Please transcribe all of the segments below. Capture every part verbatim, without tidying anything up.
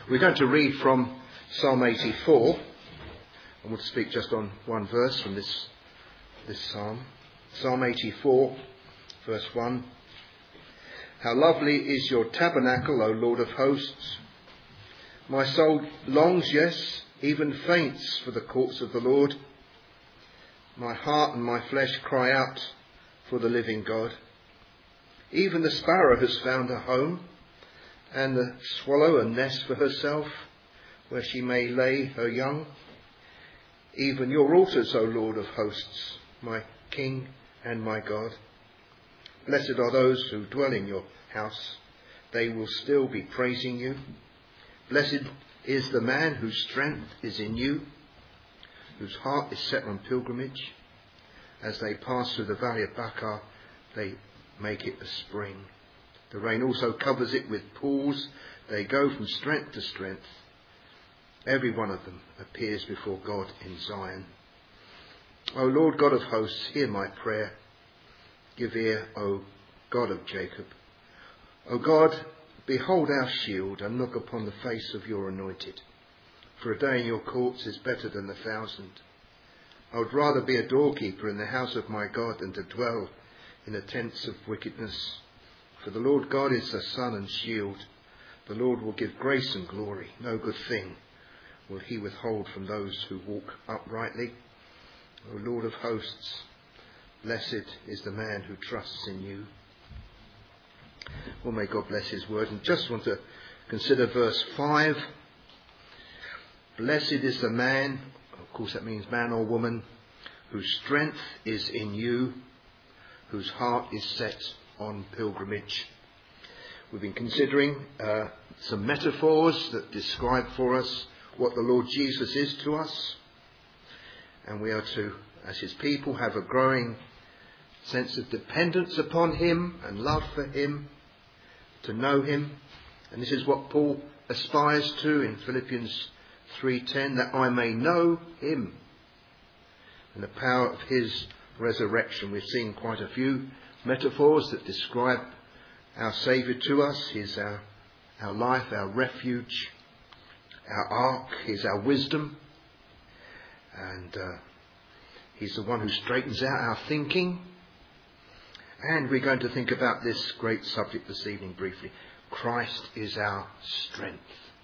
We're going to read from Psalm eighty-four. I want to speak just on one verse from this, this psalm. Psalm eighty-four, verse one. How lovely is your tabernacle, O Lord of hosts. My soul longs, yes, even faints for the courts of the Lord. My heart and my flesh cry out for the living God. Even the sparrow has found a home, and the swallow a nest for herself, where she may lay her young. Even your altars, O Lord of hosts, my King and my God. Blessed are those who dwell in your house. They will still be praising you. Blessed is the man whose strength is in you, whose heart is set on pilgrimage. As they pass through the valley of Baca, they make it a spring. The rain also covers it with pools. They go from strength to strength. Every one of them appears before God in Zion. O Lord God of hosts, hear my prayer. Give ear, O God of Jacob. O God, behold our shield and look upon the face of your anointed. For a day in your courts is better than a thousand. I would rather be a doorkeeper in the house of my God than to dwell in the tents of wickedness. For the Lord God is the sun and shield. The Lord will give grace and glory. No good thing will he withhold from those who walk uprightly. O Lord of hosts, blessed is the man who trusts in you. Well, may God bless his word. And just want to consider verse five. Blessed is the man, of course that means man or woman, whose strength is in you, whose heart is set on pilgrimage. We've been considering uh, some metaphors that describe for us what the Lord Jesus is to us. And we are to, as his people, have a growing sense of dependence upon him and love for him, to know him. And this is what Paul aspires to in Philippians three ten, that I may know him and the power of his resurrection. We've seen quite a few metaphors that describe our Saviour to us. He's our, our life, our refuge, our ark. He's our wisdom. And uh, he's the one who straightens out our thinking. And we're going to think about this great subject this evening briefly. Christ is our strength.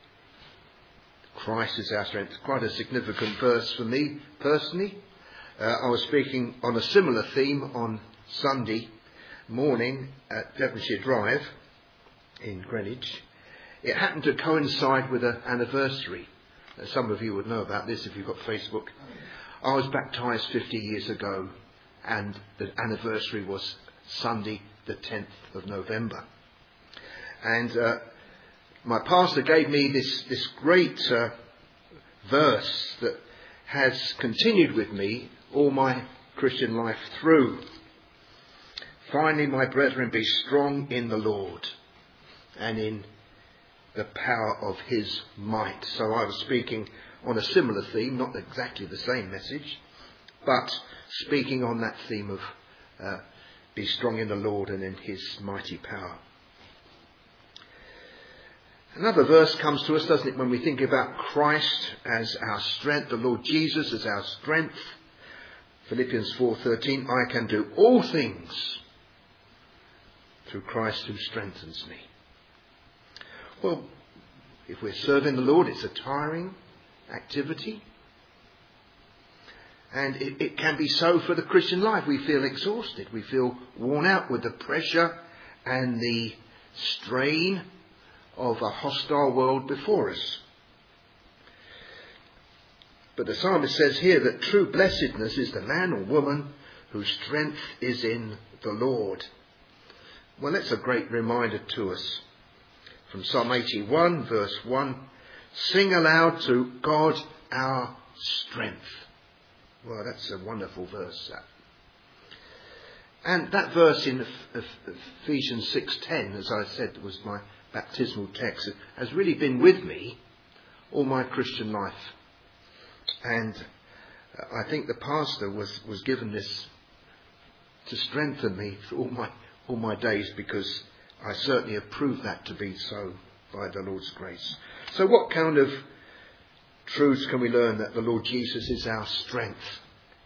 Christ is our strength. Quite a significant verse for me personally. Uh, I was speaking on a similar theme on Sunday morning at Devonshire Drive in Greenwich. It happened to coincide with an anniversary. Uh, some of you would know about this if you've got Facebook. I was baptised fifty years ago, and the anniversary was Sunday the tenth of November. And uh, my pastor gave me this, this great uh, verse that has continued with me all my Christian life through. Finally, my brethren, be strong in the Lord and in the power of his might. So I was speaking on a similar theme, not exactly the same message, but speaking on that theme of uh, be strong in the Lord and in his mighty power. Another verse comes to us, doesn't it, when we think about Christ as our strength, the Lord Jesus as our strength. Philippians four thirteen, I can do all things through Christ who strengthens me. Well, if we're serving the Lord, it's a tiring activity. And it, it can be so for the Christian life. We feel exhausted. We feel worn out with the pressure and the strain of a hostile world before us. But the psalmist says here that true blessedness is the man or woman whose strength is in the Lord. Well, that's a great reminder to us. From Psalm eighty-one, verse one, sing aloud to God our strength. Well, that's a wonderful verse, that. And that verse in Ephesians six ten, as I said, was my baptismal text, has really been with me all my Christian life. And I think the pastor was, was given this to strengthen me for all my all my days, because I certainly have proved that to be so by the Lord's grace. So what kind of truths can we learn? That the Lord Jesus is our strength.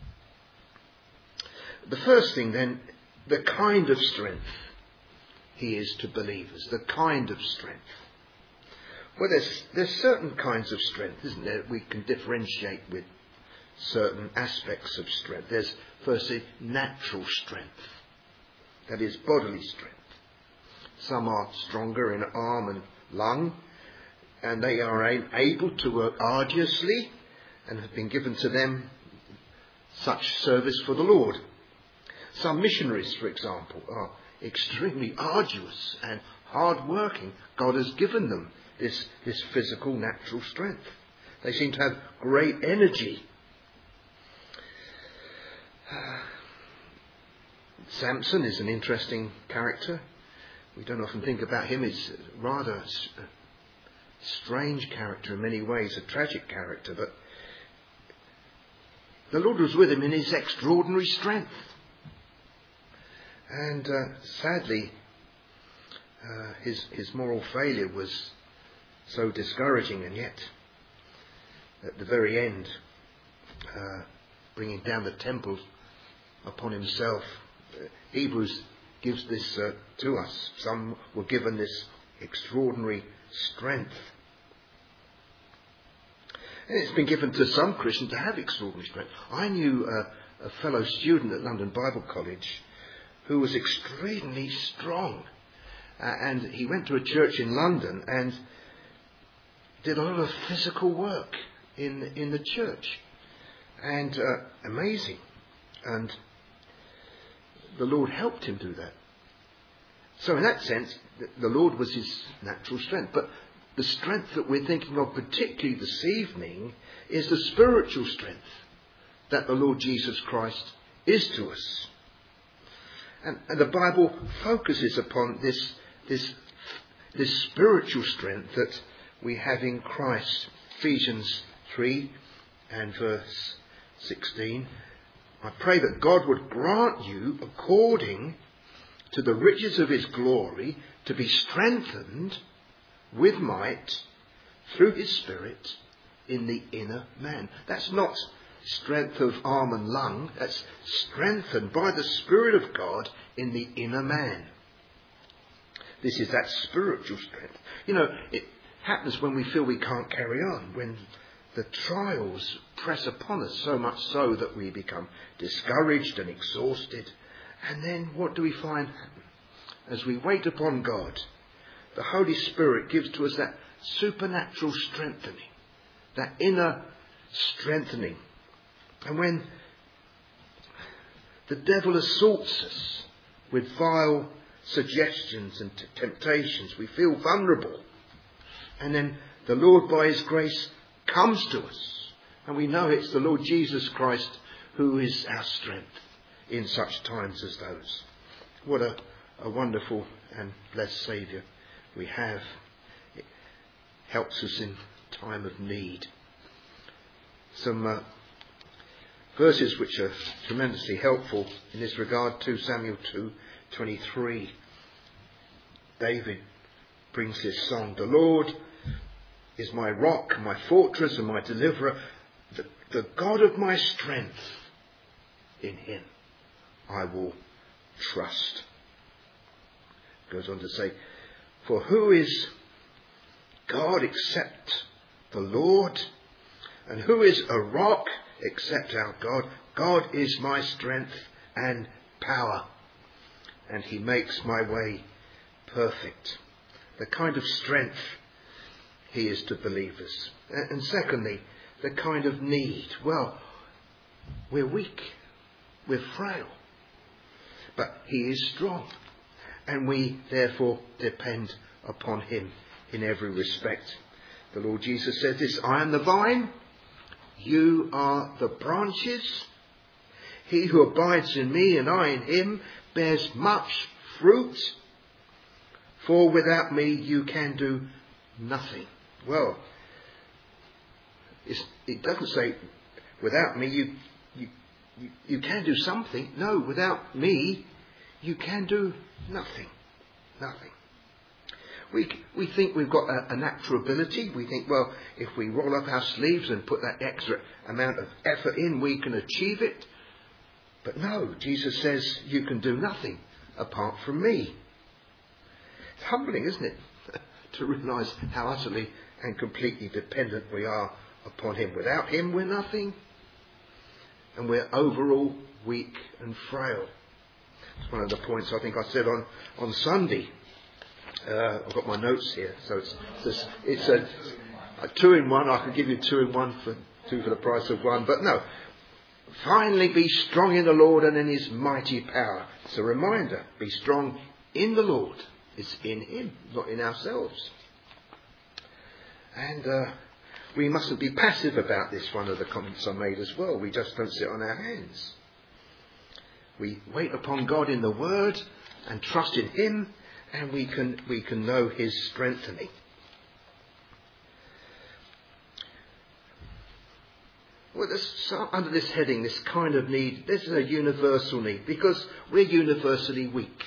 The first thing then, the kind of strength he is to believers. The kind of strength. Well, there's, there's certain kinds of strength, isn't there? We can differentiate with certain aspects of strength. There's firstly natural strength. That is bodily strength. Some are stronger in arm and lung, and they are able to work arduously and have been given to them such service for the Lord. Some missionaries, for example, are extremely arduous and hard-working. God has given them this, this physical, natural strength. They seem to have great energy. Uh, Samson is an interesting character. We don't often think about him. He's rather a strange character in many ways, a tragic character, but the Lord was with him in his extraordinary strength. And uh, sadly, uh, his, his moral failure was so discouraging, and yet at the very end, uh, bringing down the temple upon himself. Uh, Hebrews gives this uh, to us. Some were given this extraordinary strength. And it's been given to some Christians to have extraordinary strength. I knew uh, a fellow student at London Bible College who was extremely strong. Uh, and he went to a church in London and did a lot of physical work in, in the church. And uh, amazing. And the Lord helped him do that. So in that sense, the Lord was his natural strength. But the strength that we're thinking of particularly this evening is the spiritual strength that the Lord Jesus Christ is to us. And, and the Bible focuses upon this, this, this spiritual strength that we have in Christ. Ephesians three and verse sixteen. I pray that God would grant you, according to the riches of his glory, to be strengthened with might through his Spirit in the inner man. That's not strength of arm and lung. That's strengthened by the Spirit of God in the inner man. This is that spiritual strength. You know, it happens when we feel we can't carry on, when the trials press upon us so much so that we become discouraged and exhausted. And then what do we find happen? As we wait upon God, the Holy Spirit gives to us that supernatural strengthening, that inner strengthening. And when the devil assaults us with vile suggestions and t- temptations, we feel vulnerable. And then the Lord, by his grace, comes to us. And we know it's the Lord Jesus Christ who is our strength in such times as those. What a, a wonderful and blessed Saviour we have. It helps us in time of need. Some uh, verses which are tremendously helpful in this regard. Second Samuel two twenty-three. David brings this song. The Lord is my rock, my fortress and my deliverer, the, the God of my strength. In him I will trust. Goes on to say, for who is God except the Lord? And who is a rock except our God? God is my strength and power, and he makes my way perfect. The kind of strength he is to believers. And secondly, the kind of need. Well, we're weak, we're frail, but he is strong, and we therefore depend upon him in every respect. The Lord Jesus said this, I am the vine, you are the branches. He who abides in me and I in him bears much fruit, for without me you can do nothing. Well, it's, it doesn't say without me you, you you you can do something. No, without me you can do nothing. Nothing. We, we think we've got a, a natural ability. We think, well, if we roll up our sleeves and put that extra amount of effort in, we can achieve it. But no, Jesus says you can do nothing apart from me. It's humbling, isn't it, to realise how utterly and completely dependent we are upon him. Without him, we're nothing. And we're overall weak and frail. It's one of the points I think I said on, on Sunday. Uh, I've got my notes here, so it's it's, it's a, a two in one. I could give you two in one for two for the price of one, but no. Finally, be strong in the Lord and in his mighty power. It's a reminder. Be strong in the Lord. It's in him, not in ourselves. And uh, we mustn't be passive about this. One of the comments I made as well. We just don't sit on our hands. We wait upon God in the Word and trust in him, and we can we can know his strengthening. Well, this, so under this heading, this kind of need, this is a universal need, because we're universally weak.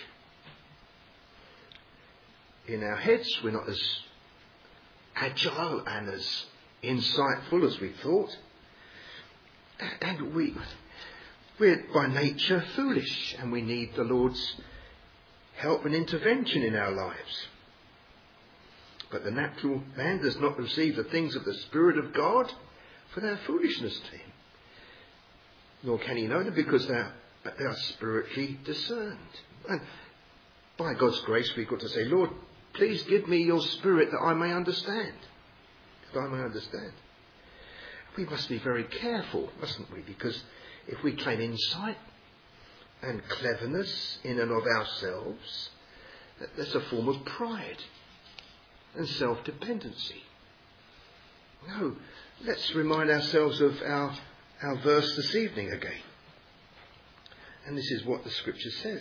In our heads, we're not as agile and as insightful as we thought. And we, we're by nature foolish, and we need the Lord's help and intervention in our lives. But the natural man does not receive the things of the Spirit of God, for their foolishness to him. Nor can he know them, because they are, they are spiritually discerned. And by God's grace, we've got to say, Lord, please give me your Spirit that I may understand. That I may understand. We must be very careful, mustn't we? Because if we claim insight and cleverness in and of ourselves, that's a form of pride and self-dependency. No, let's remind ourselves of our, our verse this evening again. And this is what the scripture says.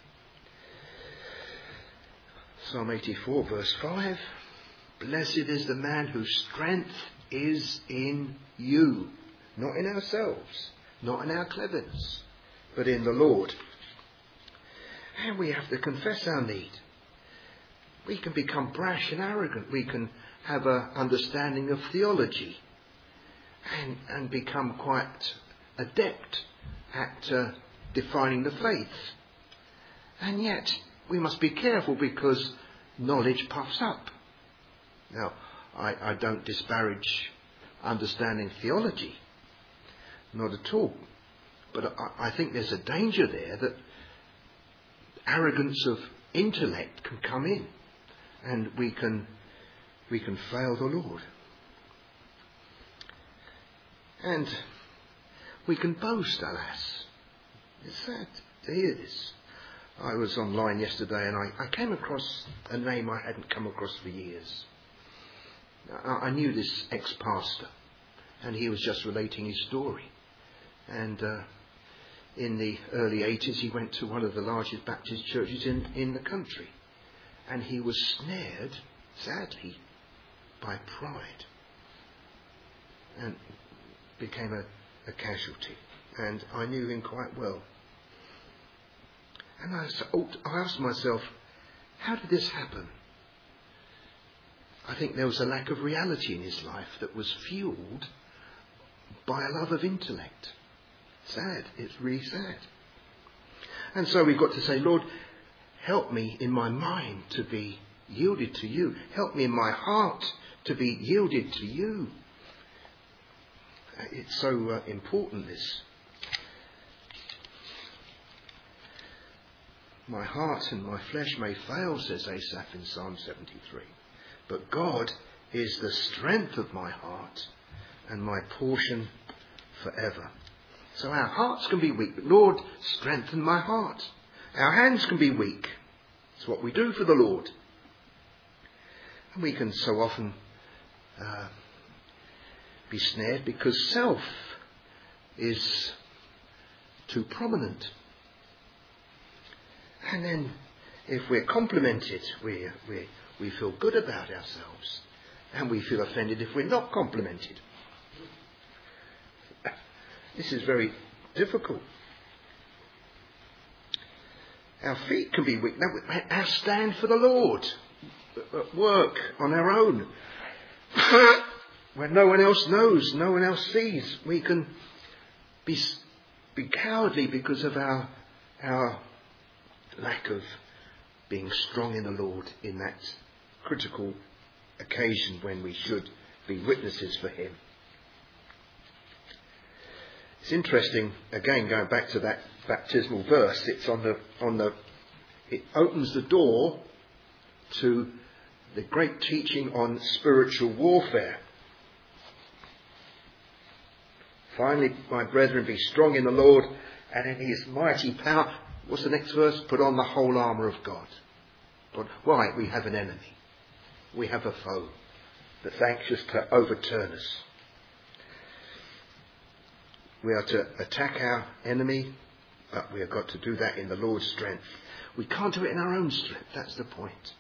Psalm eighty-four, verse five. Blessed is the man whose strength is in you. Not in ourselves, not in our cleverness, but in the Lord. And we have to confess our need. We can become brash and arrogant. We can have an understanding of theology and, and become quite adept at uh, defining the faith. And yet, we must be careful, because knowledge puffs up. Now, I, I don't disparage understanding theology, not at all. But I, I think there's a danger there that arrogance of intellect can come in, and we can we can fail the Lord. And we can boast, alas. It's sad to hear this. I was online yesterday and I, I came across a name I hadn't come across for years. I, I knew this ex-pastor, and he was just relating his story. And uh, in the early eighties, he went to one of the largest Baptist churches in, in the country. And he was snared, sadly, by pride, and became a, a casualty. And I knew him quite well. And I, I asked myself, how did this happen? I think there was a lack of reality in his life that was fueled by a love of intellect. Sad. It's really sad. And so we've got to say, Lord, help me in my mind to be yielded to you. Help me in my heart to be yielded to you. It's so uh, important, this. My heart and my flesh may fail, says Asaph in Psalm seventy-three. But God is the strength of my heart and my portion forever. So our hearts can be weak, but Lord, strengthen my heart. Our hands can be weak. It's what we do for the Lord. And we can so often uh, be snared because self is too prominent. And then if we're complimented, we, we, we feel good about ourselves. And we feel offended if we're not complimented. This is very difficult. Our feet can be weak. Now, our stand for the Lord. at work on our own. When no one else knows, no one else sees, we can be, be cowardly because of our, our lack of being strong in the Lord in that critical occasion when we should be witnesses for him. It's interesting, again, going back to that baptismal verse, it's on the, on the, it opens the door to the great teaching on spiritual warfare. Finally, my brethren, be strong in the Lord and in his mighty power. What's the next verse? Put on the whole armour of God. But why? We have an enemy. We have a foe that's anxious to overturn us. We are to attack our enemy, but we have got to do that in the Lord's strength. We can't do it in our own strength. That's the point.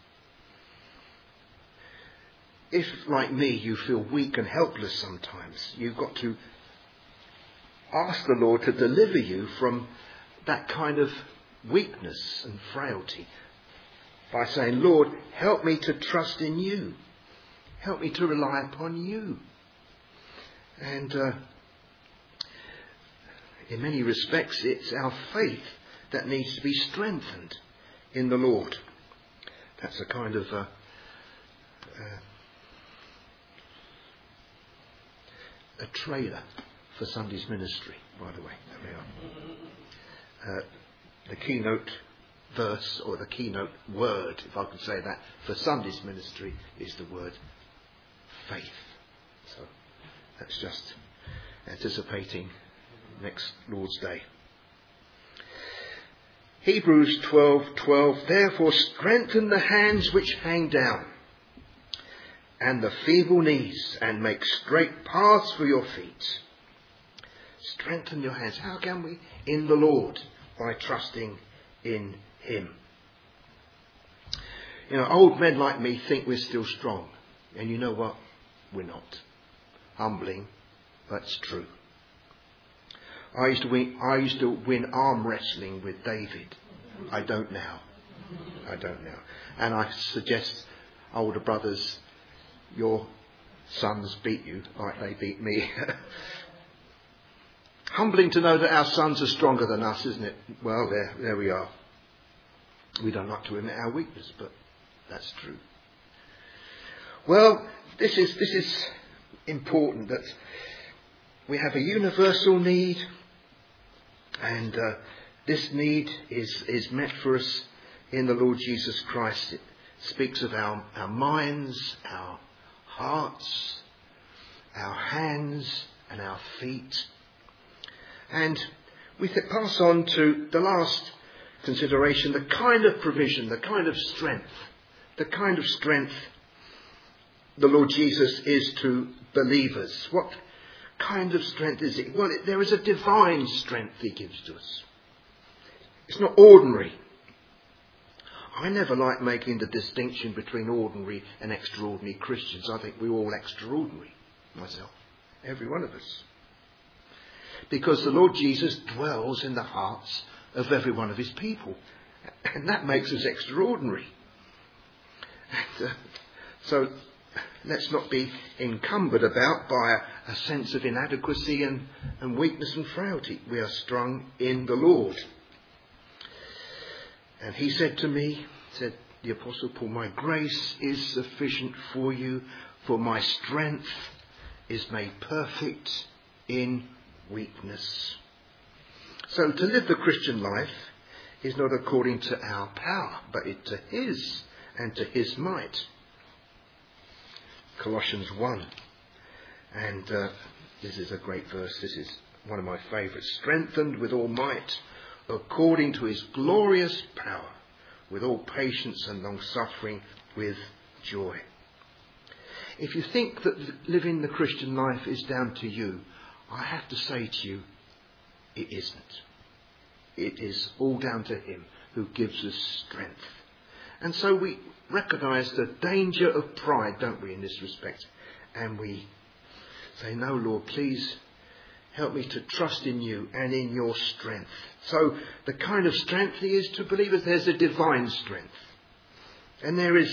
If, like me, you feel weak and helpless sometimes, you've got to ask the Lord to deliver you from that kind of weakness and frailty by saying, Lord, help me to trust in you. Help me to rely upon you. And uh, in many respects, it's our faith that needs to be strengthened in the Lord. That's a kind of uh, uh, a trailer for Sunday's ministry, by the way. There we are. Uh, the keynote verse, or the keynote word, if I could say that, for Sunday's ministry is the word faith. So that's just anticipating next Lord's Day. Hebrews twelve twelve. Therefore strengthen the hands which hang down, and the feeble knees, and make straight paths for your feet. Strengthen your hands. How can we? In the Lord, by trusting in him. You know, old men like me think we're still strong. And you know what? We're not. Humbling, but it's true. I used to win, I used to win arm wrestling with David. I don't now. I don't now. And I suggest, older brothers, your sons beat you like they beat me. Humbling to know that our sons are stronger than us, isn't it? Well, there, there we are. We don't like to admit our weakness, but that's true. Well, this is this is important, that we have a universal need, and uh, this need is is met for us in the Lord Jesus Christ. It speaks of our, our minds, our hearts, our hands, and our feet. And we pass on to the last consideration, the kind of provision, the kind of strength, the kind of strength the Lord Jesus is to believers. What kind of strength is it? Well, it, there is a divine strength he gives to us. It's not ordinary. I never like making the distinction between ordinary and extraordinary Christians. I think we're all extraordinary, myself, every one of us. Because the Lord Jesus dwells in the hearts of every one of his people. And that makes us extraordinary. And, uh, so let's not be encumbered about by a, a sense of inadequacy and, and weakness and frailty. We are strong in the Lord. And he said to me, said the Apostle Paul, my grace is sufficient for you, for my strength is made perfect in weakness. So to live the Christian life is not according to our power, but it to his and to his might. Colossians one. And uh, this is a great verse. This is one of my favourites. Strengthened with all might, according to his glorious power, with all patience and long suffering, with joy. If you think that living the Christian life is down to you, I have to say to you, it isn't. It is all down to him who gives us strength. And so we recognise the danger of pride, don't we, in this respect? And we say, no, Lord, please help me to trust in you and in your strength. So the kind of strength he is to believers, there's a divine strength. And there is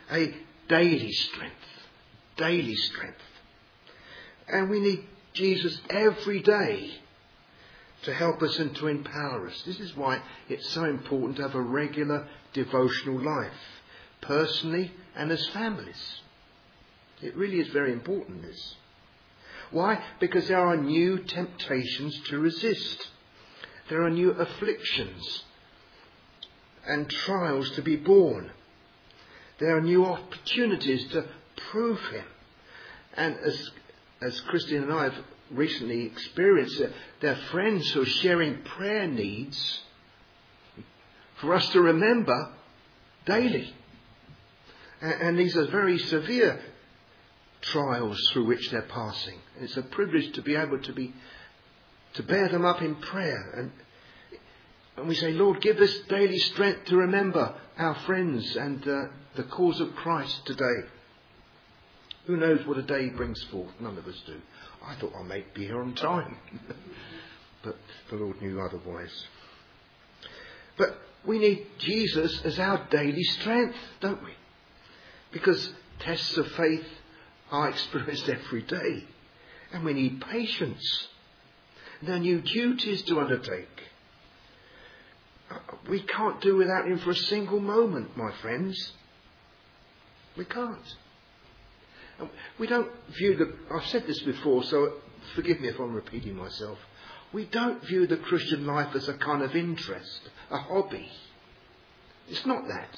a daily strength. Daily strength. And we need Jesus every day to help us and to empower us. This is why it's so important to have a regular devotional life, personally and as families. It really is very important, this. Why? Because there are new temptations to resist. There are new afflictions and trials to be borne. There are new opportunities to prove him. And as, as Christine and I have recently experienced, their friends who are sharing prayer needs for us to remember daily. And, and these are very severe trials through which they're passing. It's a privilege to be able to be to bear them up in prayer. And, and we say, Lord, give us daily strength to remember our friends and uh, the cause of Christ today. Who knows what a day brings forth? None of us do. I thought I might be here on time. But the Lord knew otherwise. But we need Jesus as our daily strength, don't we? Because tests of faith are experienced every day. And we need patience. There are new duties to undertake. We can't do without him for a single moment, my friends. We can't. We don't view the... I've said this before, so forgive me if I'm repeating myself. We don't view the Christian life as a kind of interest, a hobby. It's not that.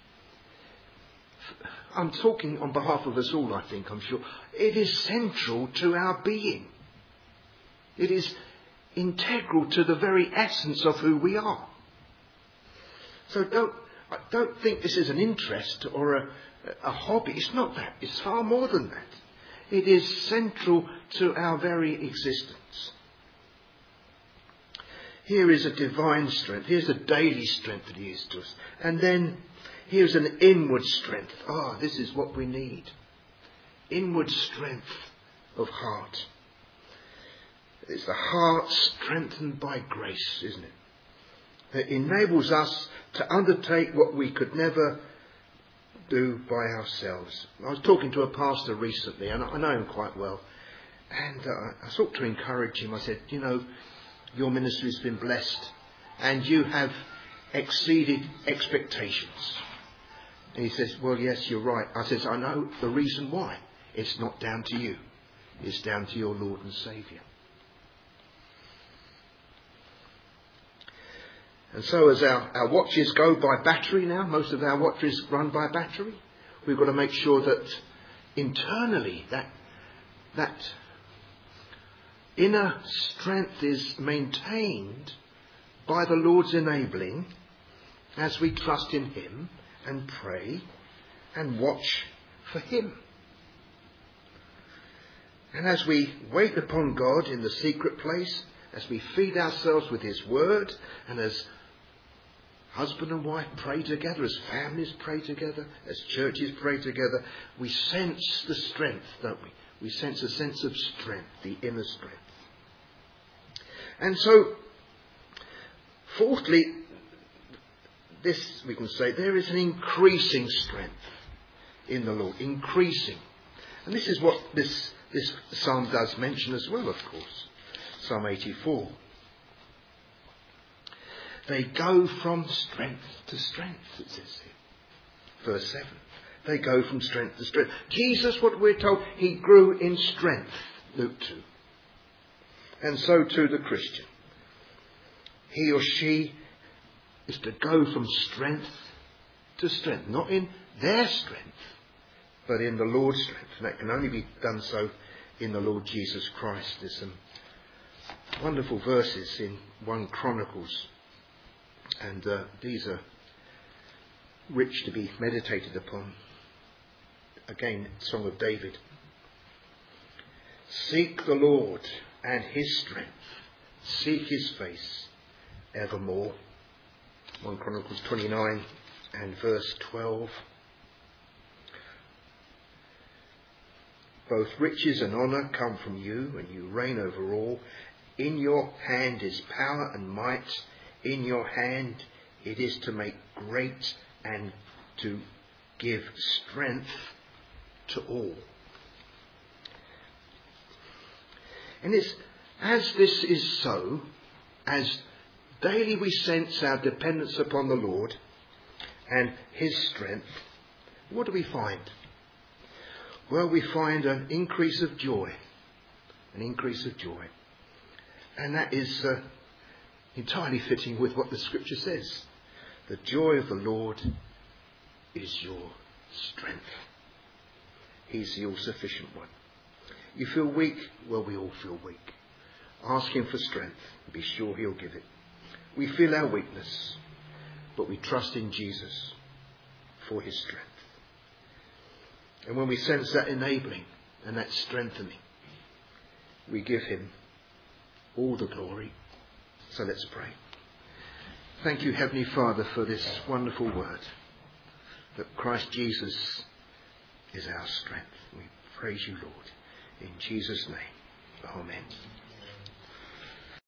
I'm talking on behalf of us all, I think, I'm sure. It is central to our being. It is integral to the very essence of who we are. So don't, don't think this is an interest or a, a hobby. It's not that. It's far more than that. It is central to our very existence. Here is a divine strength. Here's a daily strength that he is to us. And then here's an inward strength. Ah, oh, this is what we need. Inward strength of heart. It's the heart strengthened by grace, isn't it? That enables us to undertake what we could never do by ourselves. I was talking to a pastor recently, and I know him quite well. And uh, I sought to encourage him. I said, you know, your ministry has been blessed and you have exceeded expectations. And he says, well, yes, you're right. I says, I know the reason why. It's not down to you. It's down to your Lord and Saviour. And so as our, our watches go by battery now, most of our watches run by battery, we've got to make sure that internally that that inner strength is maintained by the Lord's enabling as we trust in him and pray and watch for him. And as we wait upon God in the secret place, as we feed ourselves with his word, and as husband and wife pray together, as families pray together, as churches pray together, we sense the strength, don't we? We sense a sense of strength, the inner strength. And so, fourthly, this we can say, there is an increasing strength in the Lord, increasing. And this is what this, this psalm does mention as well, of course. Psalm eighty-four. They go from strength to strength, it says here. Verse seven. They go from strength to strength. Jesus, what we're told, he grew in strength, Luke two. And so too the Christian. He or she is to go from strength to strength. Not in their strength, but in the Lord's strength. And that can only be done so in the Lord Jesus Christ. There's some wonderful verses in First Chronicles. And uh, these are rich to be meditated upon. Again, Song of David. Seek the Lord and his strength. Seek his face evermore. First Chronicles twenty-nine and verse twelve. Both riches and honour come from you, and you reign over all. In your hand is power and might. In your hand it is to make great and to give strength to all. And it's as this is so, as daily we sense our dependence upon the Lord and his strength, what do we find? Well, we find an increase of joy. An increase of joy. And that is uh, entirely fitting with what the scripture says. The joy of the Lord is your strength. He's the all-sufficient one. You feel weak? Well, we all feel weak. Ask him for strength and be sure he'll give it. We feel our weakness, but we trust in Jesus for his strength. And when we sense that enabling and that strengthening, we give him all the glory. So let's pray. Thank you, Heavenly Father, for this wonderful word, that Christ Jesus is our strength. We praise you, Lord. In Jesus' name, amen.